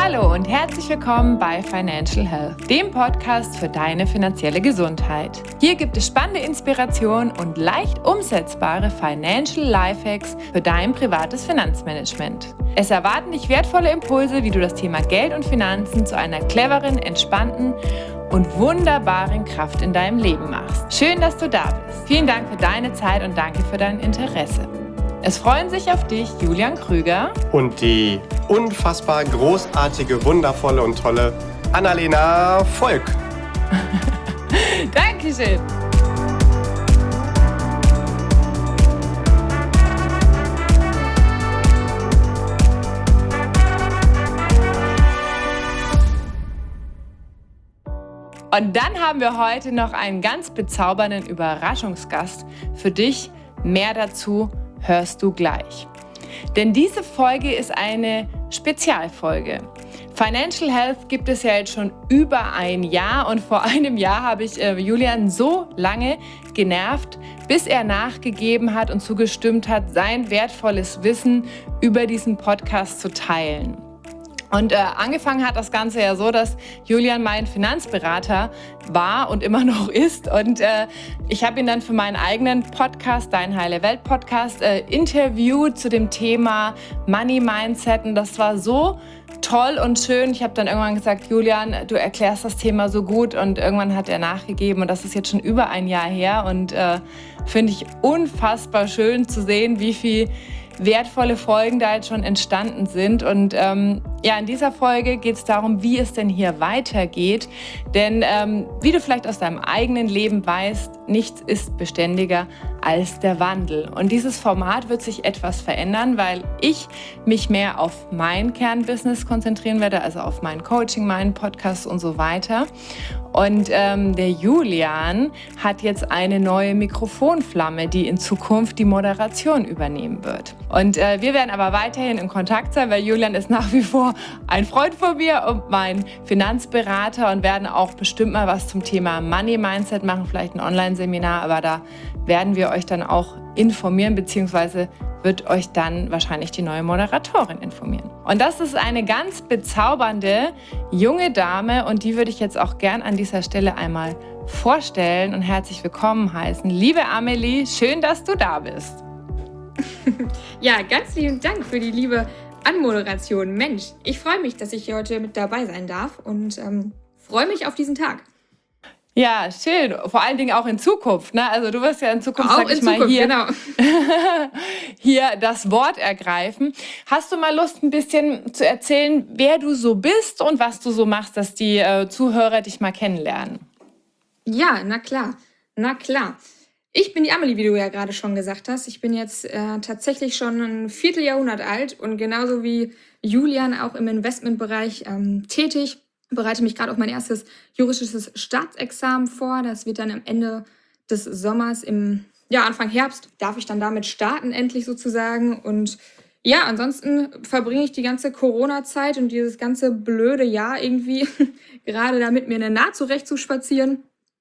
Hallo und herzlich willkommen bei Financial Health, dem Podcast für deine finanzielle Gesundheit. Hier gibt es spannende Inspiration und leicht umsetzbare Financial Lifehacks für dein privates Finanzmanagement. Es erwarten dich wertvolle Impulse, wie du das Thema Geld und Finanzen zu einer cleveren, entspannten und wunderbaren Kraft in deinem Leben machst. Schön, dass du da bist. Vielen Dank für deine Zeit und danke für dein Interesse. Es freuen sich auf dich Julian Krüger und die unfassbar großartige, wundervolle und tolle Annalena Volk. Dankeschön. Und dann haben wir heute noch einen ganz bezaubernden Überraschungsgast für dich. Mehr dazu hörst du gleich. Denn diese Folge ist eine Spezialfolge. Financial Health gibt es ja jetzt schon über ein Jahr und vor einem Jahr habe ich Julian so lange genervt, bis er nachgegeben hat und zugestimmt hat, sein wertvolles Wissen über diesen Podcast zu teilen. Und angefangen hat das Ganze ja so, dass Julian mein Finanzberater war und immer noch ist. Und ich habe ihn dann für meinen eigenen Podcast, Dein Heile Welt Podcast, interviewt zu dem Thema Money Mindset. Und das war so toll und schön. Ich habe dann irgendwann gesagt, Julian, du erklärst das Thema so gut. Und irgendwann hat er nachgegeben. Und das ist jetzt schon über ein Jahr her. Und finde ich unfassbar schön zu sehen, wie viel wertvolle Folgen da jetzt schon entstanden sind. Und in dieser Folge geht es darum, wie es denn hier weitergeht. Denn wie du vielleicht aus deinem eigenen Leben weißt, nichts ist beständiger als der Wandel. Und dieses Format wird sich etwas verändern, weil ich mich mehr auf mein Kernbusiness konzentrieren werde, also auf mein Coaching, meinen Podcast und so weiter. Und der Julian hat jetzt eine neue Mikrofonflamme, die in Zukunft die Moderation übernehmen wird. Und wir werden aber weiterhin in Kontakt sein, weil Julian ist nach wie vor ein Freund von mir und mein Finanzberater und werden auch bestimmt mal was zum Thema Money Mindset machen, vielleicht ein Online-Seminar, aber da werden wir euch dann auch informieren, beziehungsweise wird euch dann wahrscheinlich die neue Moderatorin informieren. Und das ist eine ganz bezaubernde junge Dame und die würde ich jetzt auch gern an dieser Stelle einmal vorstellen und herzlich willkommen heißen. Liebe Amelie, schön, dass du da bist. Ja, ganz lieben Dank für die liebe Anmoderation. Mensch, ich freue mich, dass ich hier heute mit dabei sein darf und freue mich auf diesen Tag. Ja, schön. Vor allen Dingen auch in Zukunft, ne? Also du wirst ja in Zukunft, auch sag ich in mal, Zukunft, hier, genau. hier das Wort ergreifen. Hast du mal Lust, ein bisschen zu erzählen, wer du so bist und was du so machst, dass die Zuhörer dich mal kennenlernen? Ja, na klar. Ich bin die Amelie, wie du ja gerade schon gesagt hast. Ich bin jetzt tatsächlich schon ein Vierteljahrhundert alt und genauso wie Julian auch im Investmentbereich tätig. Bereite mich gerade auf mein erstes juristisches Staatsexamen vor. Das wird dann am Ende des Sommers, Anfang Herbst, darf ich dann damit starten, endlich sozusagen. Und ja, ansonsten verbringe ich die ganze Corona-Zeit und dieses ganze blöde Jahr irgendwie gerade damit, mir eine Naht zurecht zu spazieren.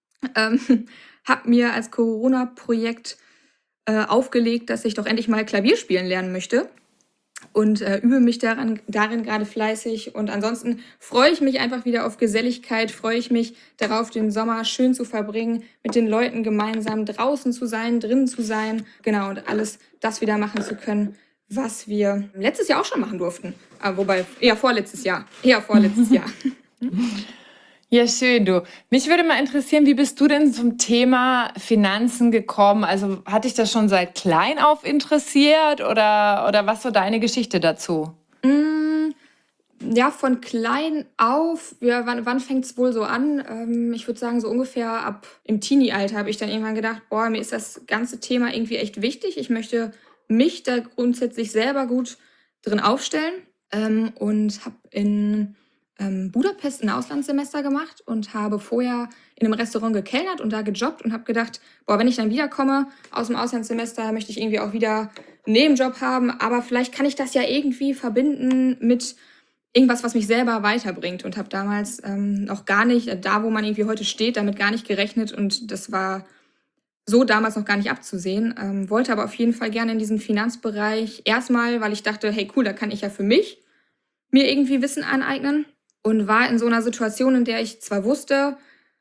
Habe mir als Corona-Projekt aufgelegt, dass ich doch endlich mal Klavier spielen lernen möchte. Und übe mich darin gerade fleißig. Und ansonsten freue ich mich einfach wieder auf Geselligkeit, freue ich mich darauf, den Sommer schön zu verbringen, mit den Leuten gemeinsam draußen zu sein, drinnen zu sein. Genau, und alles das wieder machen zu können, was wir letztes Jahr auch schon machen durften. Wobei, eher vorletztes Jahr. Ja, schön, du. Mich würde mal interessieren, wie bist du denn zum Thema Finanzen gekommen? Also hat dich das schon seit klein auf interessiert oder was so deine Geschichte dazu? Ja, von klein auf, ja, wann fängt es wohl so an? Ich würde sagen, so ungefähr ab im Teenie-Alter habe ich dann irgendwann gedacht, mir ist das ganze Thema irgendwie echt wichtig. Ich möchte mich da grundsätzlich selber gut drin aufstellen und habe in Budapest ein Auslandssemester gemacht und habe vorher in einem Restaurant gekellnert und da gejobbt und habe gedacht, wenn ich dann wiederkomme aus dem Auslandssemester, möchte ich irgendwie auch wieder einen Nebenjob haben, aber vielleicht kann ich das ja irgendwie verbinden mit irgendwas, was mich selber weiterbringt und habe damals noch gar nicht, da wo man irgendwie heute steht, damit gar nicht gerechnet und das war so damals noch gar nicht abzusehen, wollte aber auf jeden Fall gerne in diesen Finanzbereich erstmal, weil ich dachte, hey cool, da kann ich ja für mich mir irgendwie Wissen aneignen und war in so einer Situation, in der ich zwar wusste,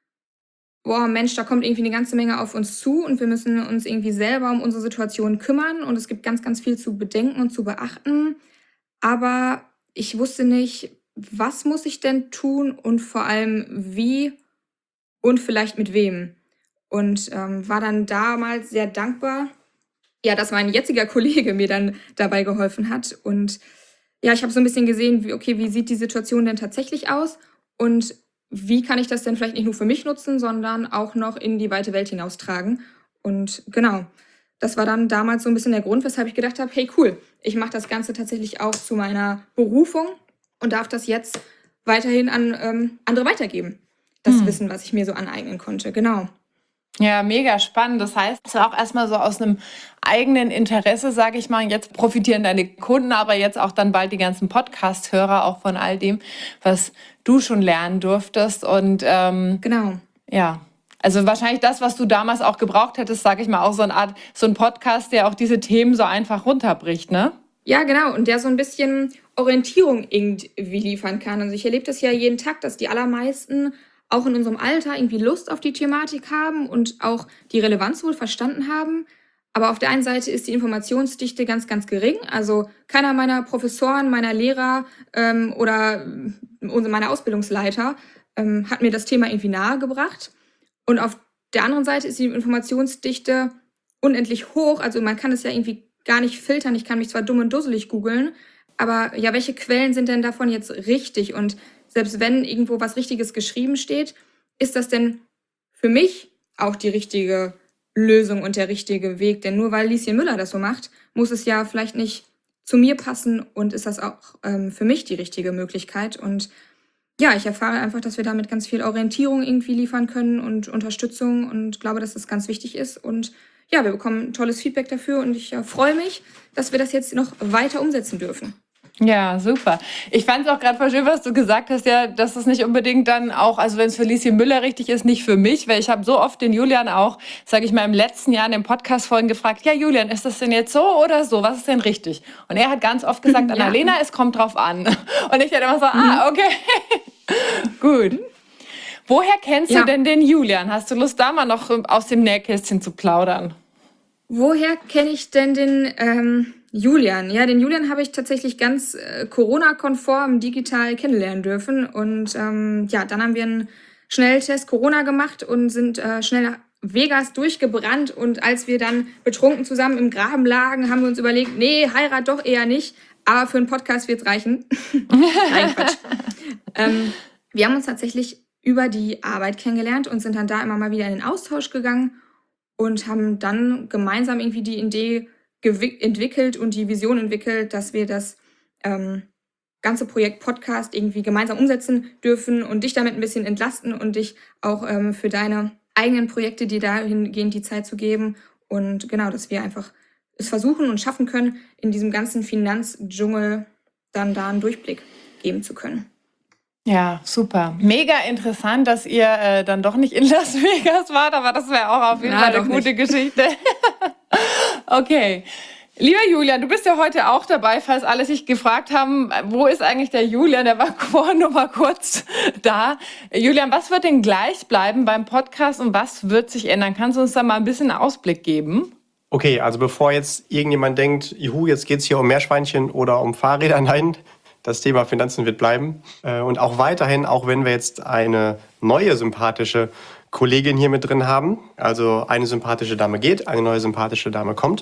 boah, Mensch, da kommt irgendwie eine ganze Menge auf uns zu und wir müssen uns irgendwie selber um unsere Situation kümmern und es gibt ganz, ganz viel zu bedenken und zu beachten. Aber ich wusste nicht, was muss ich denn tun und vor allem wie und vielleicht mit wem. Und war dann damals sehr dankbar, ja, dass mein jetziger Kollege mir dann dabei geholfen hat. Und ja, ich habe so ein bisschen gesehen, wie sieht die Situation denn tatsächlich aus und wie kann ich das denn vielleicht nicht nur für mich nutzen, sondern auch noch in die weite Welt hinaustragen. Und genau, das war dann damals so ein bisschen der Grund, weshalb ich gedacht habe, hey cool, ich mache das Ganze tatsächlich auch zu meiner Berufung und darf das jetzt weiterhin an andere weitergeben. Das Wissen, was ich mir so aneignen konnte, genau. Ja, mega spannend. Das heißt, es war auch erstmal so aus einem eigenen Interesse, sage ich mal. Jetzt profitieren deine Kunden, aber jetzt auch dann bald die ganzen Podcast-Hörer auch von all dem, was du schon lernen durftest. Und Genau. ja, also wahrscheinlich das, was du damals auch gebraucht hättest, sage ich mal, auch so ein Podcast, der auch diese Themen so einfach runterbricht, ne? Ja, genau. Und der so ein bisschen Orientierung irgendwie liefern kann. Also ich erlebe das ja jeden Tag, dass die allermeisten auch in unserem Alter irgendwie Lust auf die Thematik haben und auch die Relevanz wohl verstanden haben. Aber auf der einen Seite ist die Informationsdichte ganz, ganz gering. Also keiner meiner Professoren, meiner Lehrer oder meiner Ausbildungsleiter hat mir das Thema irgendwie nahegebracht. Und auf der anderen Seite ist die Informationsdichte unendlich hoch. Also man kann es ja irgendwie gar nicht filtern. Ich kann mich zwar dumm und dusselig googeln, aber ja, welche Quellen sind denn davon jetzt richtig? Und selbst wenn irgendwo was Richtiges geschrieben steht, ist das denn für mich auch die richtige Lösung und der richtige Weg? Denn nur weil Lieschen Müller das so macht, muss es ja vielleicht nicht zu mir passen und ist das auch für mich die richtige Möglichkeit. Und ja, ich erfahre einfach, dass wir damit ganz viel Orientierung irgendwie liefern können und Unterstützung und glaube, dass das ganz wichtig ist. Und ja, wir bekommen tolles Feedback dafür und ich freue mich, dass wir das jetzt noch weiter umsetzen dürfen. Ja, super. Ich fand es auch gerade voll schön, was du gesagt hast, ja, dass es nicht unbedingt dann auch, also wenn es für Lieschen Müller richtig ist, nicht für mich, weil ich habe so oft den Julian auch, sage ich mal, im letzten Jahr in den Podcast-Folgen gefragt, ja Julian, ist das denn jetzt so oder so? Was ist denn richtig? Und er hat ganz oft gesagt, Annalena, es kommt drauf an. Und ich hätte immer so, okay, gut. Woher kennst du denn den Julian? Hast du Lust, da mal noch aus dem Nähkästchen zu plaudern? Woher kenne ich denn den Julian? Ja, den Julian habe ich tatsächlich ganz Corona-konform digital kennenlernen dürfen. Und ja, dann haben wir einen Schnelltest Corona gemacht und sind schnell nach Vegas durchgebrannt. Und als wir dann betrunken zusammen im Graben lagen, haben wir uns überlegt, nee, Heirat doch eher nicht. Aber für einen Podcast wird's reichen. Nein, Quatsch. Wir haben uns tatsächlich über die Arbeit kennengelernt und sind dann da immer mal wieder in den Austausch gegangen und haben dann gemeinsam irgendwie die Idee entwickelt und die Vision entwickelt, dass wir das ganze Projekt Podcast irgendwie gemeinsam umsetzen dürfen und dich damit ein bisschen entlasten und dich auch für deine eigenen Projekte, die dahingehend die Zeit zu geben. Und genau, dass wir einfach es versuchen und schaffen können, in diesem ganzen Finanzdschungel dann da einen Durchblick geben zu können. Ja, super. Mega interessant, dass ihr dann doch nicht in Las Vegas wart, aber das wäre auch auf jeden Fall eine gute Geschichte. Okay. Lieber Julian, du bist ja heute auch dabei, falls alle sich gefragt haben, wo ist eigentlich der Julian? Der war vorhin nur mal kurz da. Julian, was wird denn gleich bleiben beim Podcast und was wird sich ändern? Kannst du uns da mal ein bisschen einen Ausblick geben? Okay, also bevor jetzt irgendjemand denkt, juhu, jetzt geht es hier um Meerschweinchen oder um Fahrräder, nein, das Thema Finanzen wird bleiben. Und auch weiterhin, auch wenn wir jetzt eine neue sympathische Kollegin hier mit drin haben, also eine sympathische Dame geht, eine neue sympathische Dame kommt,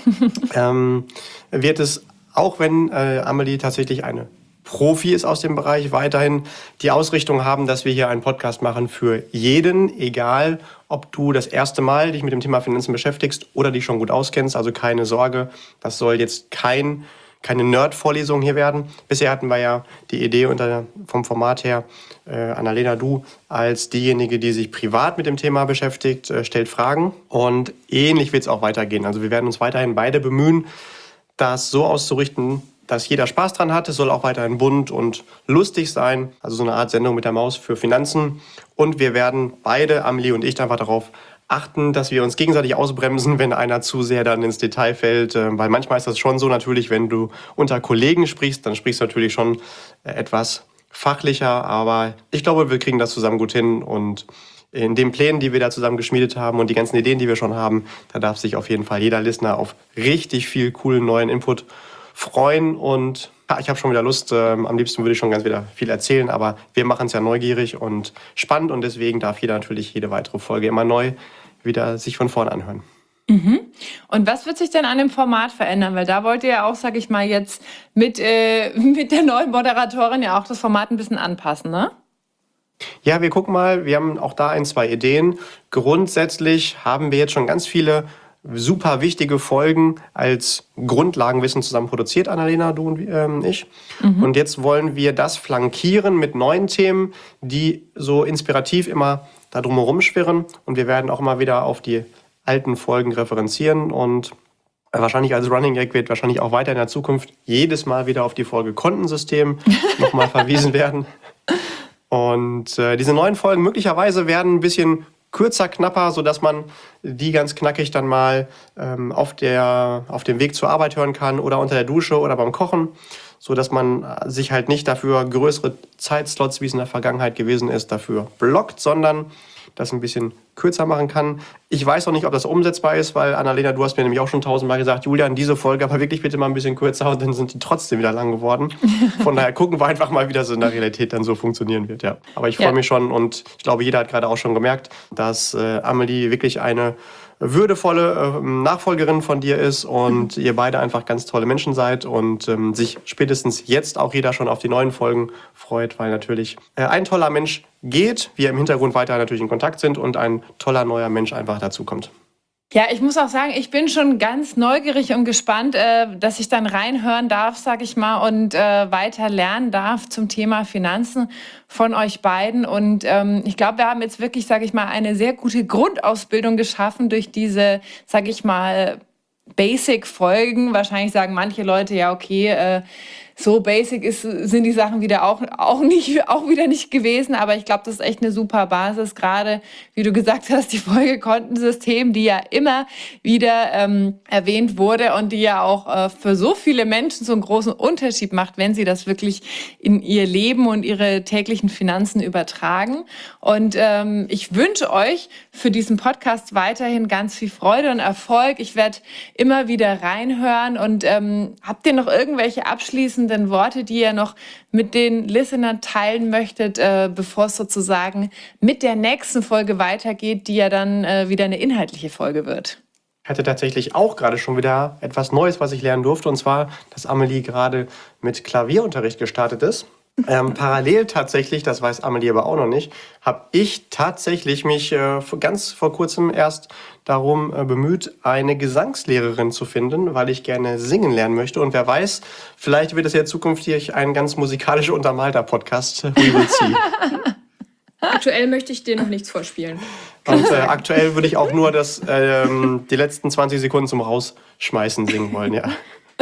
wird es, auch wenn Amelie tatsächlich eine Profi ist aus dem Bereich, weiterhin die Ausrichtung haben, dass wir hier einen Podcast machen für jeden, egal ob du das erste Mal dich mit dem Thema Finanzen beschäftigst oder dich schon gut auskennst. Also keine Sorge, das soll jetzt keine Nerd-Vorlesung hier werden. Bisher hatten wir ja die Idee vom Format her, Annalena, du als diejenige, die sich privat mit dem Thema beschäftigt, stellt Fragen. Und ähnlich wird es auch weitergehen. Also wir werden uns weiterhin beide bemühen, das so auszurichten, dass jeder Spaß dran hat. Es soll auch weiterhin bunt und lustig sein. Also so eine Art Sendung mit der Maus für Finanzen. Und wir werden beide, Amelie und ich, einfach darauf achten, dass wir uns gegenseitig ausbremsen, wenn einer zu sehr dann ins Detail fällt. Weil manchmal ist das schon so natürlich, wenn du unter Kollegen sprichst, dann sprichst du natürlich schon etwas fachlicher. Aber ich glaube, wir kriegen das zusammen gut hin. Und in den Plänen, die wir da zusammen geschmiedet haben und die ganzen Ideen, die wir schon haben, da darf sich auf jeden Fall jeder Listener auf richtig viel coolen neuen Input freuen. Und ich habe schon wieder Lust. Am liebsten würde ich schon ganz wieder viel erzählen, aber wir machen es ja neugierig und spannend und deswegen darf jeder natürlich jede weitere Folge immer neu wieder sich von vorne anhören. Und was wird sich denn an dem Format verändern? Weil da wollt ihr ja auch, sag ich mal, jetzt mit der neuen Moderatorin ja auch das Format ein bisschen anpassen, ne? Ja, wir gucken mal, wir haben auch da 1, 2 Ideen. Grundsätzlich haben wir jetzt schon ganz viele super wichtige Folgen als Grundlagenwissen zusammen produziert, Annalena, du und ich. Und jetzt wollen wir das flankieren mit neuen Themen, die so inspirativ immer da drumherum schwirren. Und wir werden auch immer wieder auf die alten Folgen referenzieren. Und wahrscheinlich als Running Gag wird wahrscheinlich auch weiter in der Zukunft jedes Mal wieder auf die Folge Kontensystem nochmal verwiesen werden. Und diese neuen Folgen möglicherweise werden ein bisschen kürzer, knapper, sodass man die ganz knackig dann mal auf dem Weg zur Arbeit hören kann oder unter der Dusche oder beim Kochen, sodass man sich halt nicht dafür größere Zeitslots, wie es in der Vergangenheit gewesen ist, dafür blockt, sondern das ein bisschen kürzer machen kann. Ich weiß noch nicht, ob das umsetzbar ist, weil Annalena, du hast mir nämlich auch schon 1000-mal gesagt, Julian, diese Folge aber wirklich bitte mal ein bisschen kürzer und dann sind die trotzdem wieder lang geworden. Von daher gucken wir einfach mal, wie das in der Realität dann so funktionieren wird. Ja. Aber ich freue mich schon und ich glaube, jeder hat gerade auch schon gemerkt, dass Amelie wirklich eine würdevolle Nachfolgerin von dir ist und ihr beide einfach ganz tolle Menschen seid und sich spätestens jetzt auch jeder schon auf die neuen Folgen freut, weil natürlich ein toller Mensch geht, wir im Hintergrund weiter natürlich in Kontakt sind und ein toller neuer Mensch einfach dazukommt. Ja, ich muss auch sagen, ich bin schon ganz neugierig und gespannt, dass ich dann reinhören darf, sag ich mal, und weiter lernen darf zum Thema Finanzen von euch beiden. Und ich glaube, wir haben jetzt wirklich, sag ich mal, eine sehr gute Grundausbildung geschaffen durch diese, sag ich mal, Basic-Folgen. Wahrscheinlich sagen manche Leute, ja, okay, so basic sind die Sachen wieder auch wieder nicht gewesen, aber ich glaube, das ist echt eine super Basis, gerade wie du gesagt hast, die Folge Kontensystem, die ja immer wieder erwähnt wurde und die ja auch für so viele Menschen so einen großen Unterschied macht, wenn sie das wirklich in ihr Leben und ihre täglichen Finanzen übertragen. Und ich wünsche euch für diesen Podcast weiterhin ganz viel Freude und Erfolg. Ich werde immer wieder reinhören und habt ihr noch irgendwelche abschließenden Worte, die ihr noch mit den Listenern teilen möchtet, bevor es sozusagen mit der nächsten Folge weitergeht, die ja dann wieder eine inhaltliche Folge wird? Ich hatte tatsächlich auch gerade schon wieder etwas Neues, was ich lernen durfte, und zwar, dass Amelie gerade mit Klavierunterricht gestartet ist. Parallel tatsächlich, das weiß Amelie aber auch noch nicht, habe ich tatsächlich mich ganz vor kurzem erst darum bemüht, eine Gesangslehrerin zu finden, weil ich gerne singen lernen möchte. Und wer weiß, vielleicht wird es ja zukünftig ein ganz musikalisch untermalter Podcast. We will see. Aktuell möchte ich dir noch nichts vorspielen. Und aktuell würde ich auch nur die letzten 20 Sekunden zum Rausschmeißen singen wollen, ja.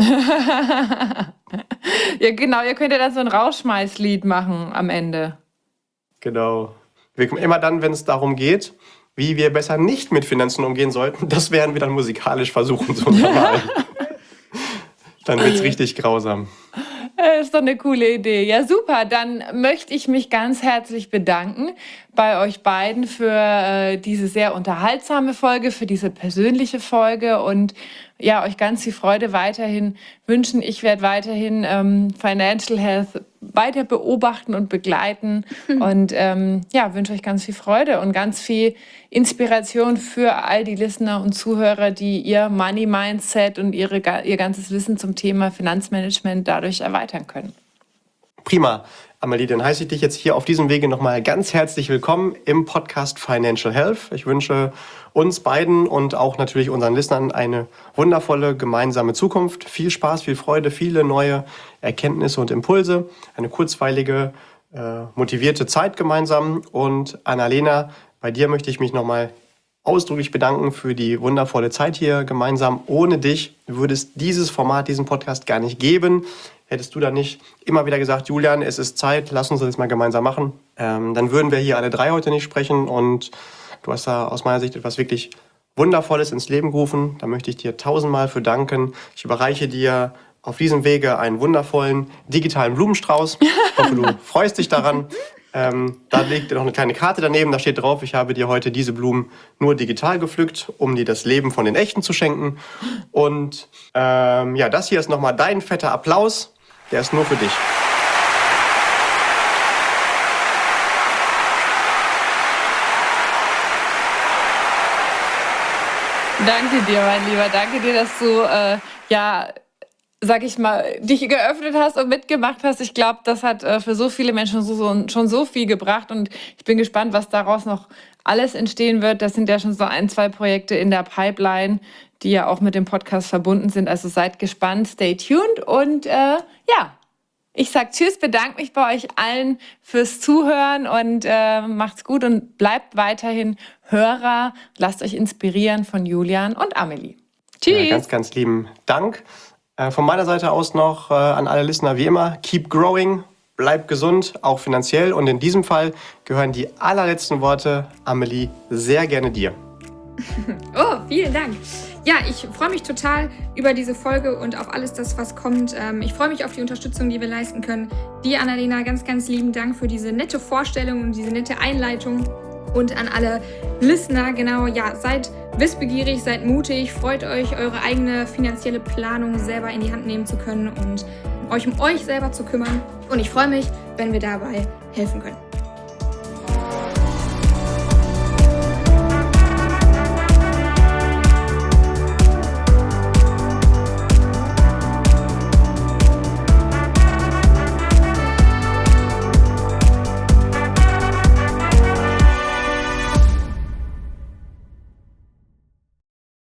Ja, genau, ihr könnt ja dann so ein Rausschmeißlied machen am Ende. Genau. Immer dann, wenn es darum geht, wie wir besser nicht mit Finanzen umgehen sollten, das werden wir dann musikalisch versuchen zu untermalen. Dann wird es richtig grausam. Das ist doch eine coole Idee. Ja, super. Dann möchte ich mich ganz herzlich bedanken bei euch beiden für diese sehr unterhaltsame Folge, für diese persönliche Folge und ja, euch ganz viel Freude weiterhin wünschen. Ich werde weiterhin Financial Health weiter beobachten und begleiten und wünsche euch ganz viel Freude und ganz viel Inspiration für all die Listener und Zuhörer, die ihr Money Mindset und ihr ganzes Wissen zum Thema Finanzmanagement dadurch erweitern können. Prima. Amelie, dann heiße ich dich jetzt hier auf diesem Wege nochmal ganz herzlich willkommen im Podcast Financial Health. Ich wünsche uns beiden und auch natürlich unseren Listenern eine wundervolle gemeinsame Zukunft. Viel Spaß, viel Freude, viele neue Erkenntnisse und Impulse. Eine kurzweilige, motivierte Zeit gemeinsam. Und Annalena, bei dir möchte ich mich nochmal ausdrücklich bedanken für die wundervolle Zeit hier gemeinsam. Ohne dich würde es dieses Format, diesen Podcast gar nicht geben. Hättest du da nicht immer wieder gesagt, Julian, es ist Zeit, lass uns das mal gemeinsam machen, dann würden wir hier alle drei heute nicht sprechen. Und Du hast da aus meiner Sicht etwas wirklich Wundervolles ins Leben gerufen. Da möchte ich dir 1000-mal für danken. Ich überreiche dir auf diesem Wege einen wundervollen digitalen Blumenstrauß. Ich hoffe, du freust dich daran. Da liegt noch eine kleine Karte daneben, da steht drauf, ich habe dir heute diese Blumen nur digital gepflückt, um dir das Leben von den Echten zu schenken. Und das hier ist nochmal dein fetter Applaus, der ist nur für dich. Danke dir, mein Lieber, danke dir, dass du, sag ich mal, dich geöffnet hast und mitgemacht hast. Ich glaube, das hat für so viele Menschen schon so viel gebracht und ich bin gespannt, was daraus noch alles entstehen wird. Das sind ja schon so 1-2 Projekte in der Pipeline, die ja auch mit dem Podcast verbunden sind. Also seid gespannt, stay tuned und ich sag Tschüss, bedanke mich bei euch allen fürs Zuhören und macht's gut und bleibt weiterhin Hörer. Lasst euch inspirieren von Julian und Amelie. Tschüss. Ja, ganz, ganz lieben Dank. Von meiner Seite aus noch an alle Listener wie immer, keep growing, bleib gesund, auch finanziell. Und in diesem Fall gehören die allerletzten Worte, Amelie, sehr gerne dir. Oh, vielen Dank. Ja, ich freue mich total über diese Folge und auf alles das, was kommt. Ich freue mich auf die Unterstützung, die wir leisten können. Dir, Annalena, ganz, ganz lieben Dank für diese nette Vorstellung und diese nette Einleitung. Und an alle Listener, seid wissbegierig, seid mutig, freut euch, eure eigene finanzielle Planung selber in die Hand nehmen zu können und euch um euch selber zu kümmern. Und ich freue mich, wenn wir dabei helfen können.